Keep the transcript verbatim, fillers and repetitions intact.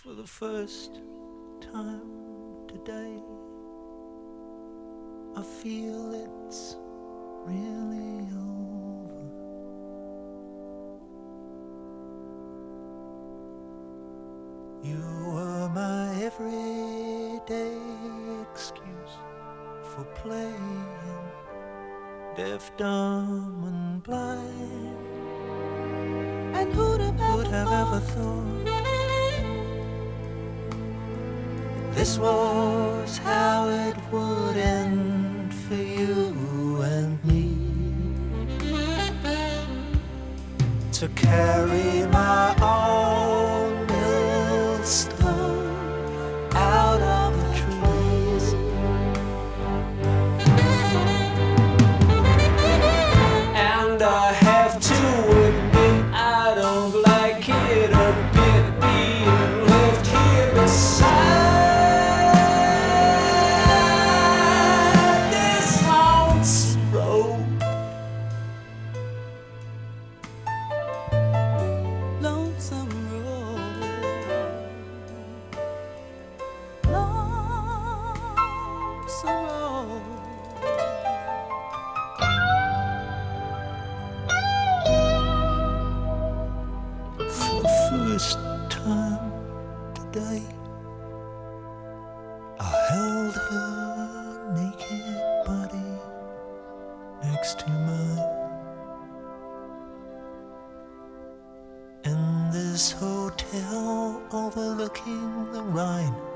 For the first time today, I feel it's really over. You were my everyday excuse for playing deaf, dumb and blind. And who'd have ever, who'd have ever thought this was how it would end for you and me? To carry my own millstone out of the trees, and I have to admit I don't like it a bit being left here beside lonesome road, lonesome road. For the first time today, I held her naked body next to mine. In this hotel overlooking the Rhine,